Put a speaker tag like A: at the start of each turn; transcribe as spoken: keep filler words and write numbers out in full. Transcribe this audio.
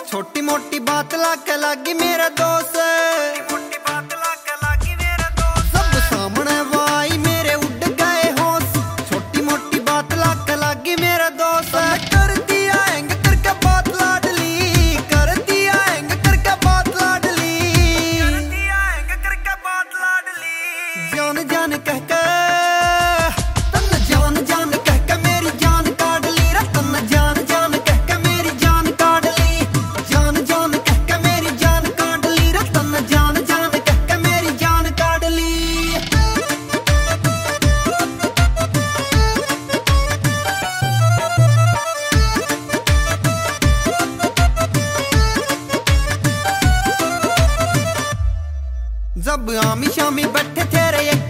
A: छोटी मोटी बात लाके लागी मेरा दोस्त, छोटी बात लाके लागी मेरा दोस्त। सब सामने वाई मेरे उड़ गए होश, छोटी मोटी बात लाके लागी मेरा दोस्त। कर दिया एंग करके बात लाडली, कर दिया एंग करके बात लाडली, कर दिया एंग करके बात लाडली। जान जान कह के तन जान जान कह के मेरी जान काट ली रे, तन जान जान कह के मेरी जान काट ली, जान जान कह के मेरी जान काट ली रे, तन जान जान कह के मेरी जान काट ली। जब आमी शामी बैठे थे रे